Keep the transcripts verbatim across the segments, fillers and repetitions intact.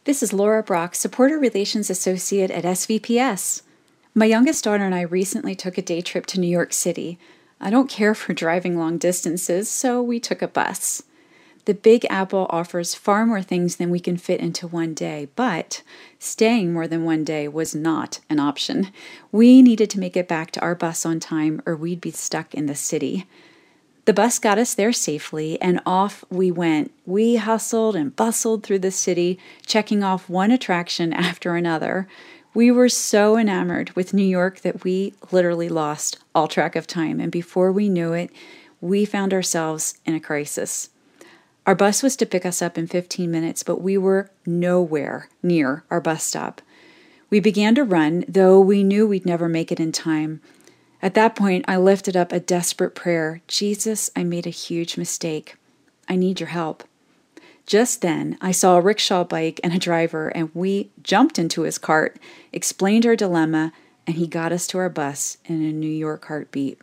This is Laura Brock, Supporter Relations Associate at S V P S. My youngest daughter and I recently took a day trip to New York City. I don't care for driving long distances, so we took a bus. The Big Apple offers far more things than we can fit into one day, but staying more than one day was not an option. We needed to make it back to our bus on time or we'd be stuck in the city. The bus got us there safely, and off we went. We hustled and bustled through the city, checking off one attraction after another. We were so enamored with New York that we literally lost all track of time, and before we knew it, we found ourselves in a crisis. Our bus was to pick us up in fifteen minutes, but we were nowhere near our bus stop. We began to run, though we knew we'd never make it in time. At that point, I lifted up a desperate prayer. Jesus, I made a huge mistake. I need your help. Just then, I saw a rickshaw bike and a driver, and we jumped into his cart, explained our dilemma, and he got us to our bus in a New York heartbeat.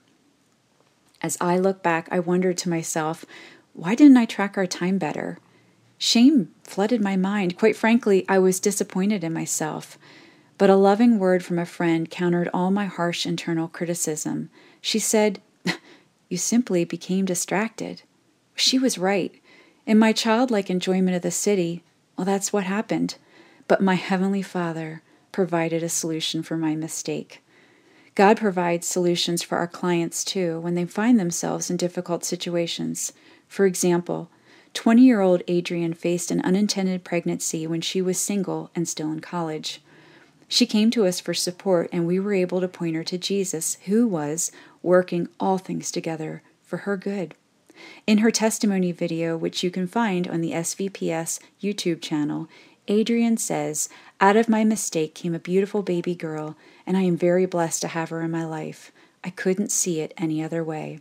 As I look back, I wondered to myself, why didn't I track our time better? Shame flooded my mind. Quite frankly, I was disappointed in myself. But a loving word from a friend countered all my harsh internal criticism. She said, "You simply became distracted." She was right. In my childlike enjoyment of the city, well, that's what happened. But my Heavenly Father provided a solution for my mistake. God provides solutions for our clients too when they find themselves in difficult situations. For example, twenty-year-old Adrienne faced an unintended pregnancy when she was single and still in college. She came to us for support, and we were able to point her to Jesus, who was working all things together for her good. In her testimony video, which you can find on the S V P S YouTube channel, Adrienne says, "Out of my mistake came a beautiful baby girl, and I am very blessed to have her in my life. I couldn't see it any other way."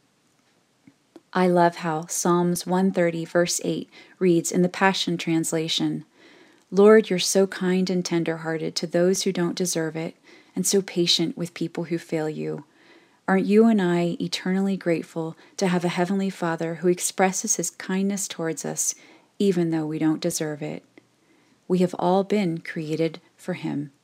I love how Psalms one thirty, verse eight reads in the Passion Translation, "Lord, you're so kind and tender-hearted to those who don't deserve it, and so patient with people who fail you. Aren't you and I eternally grateful to have a Heavenly Father who expresses His kindness towards us, even though we don't deserve it? We have all been created for Him."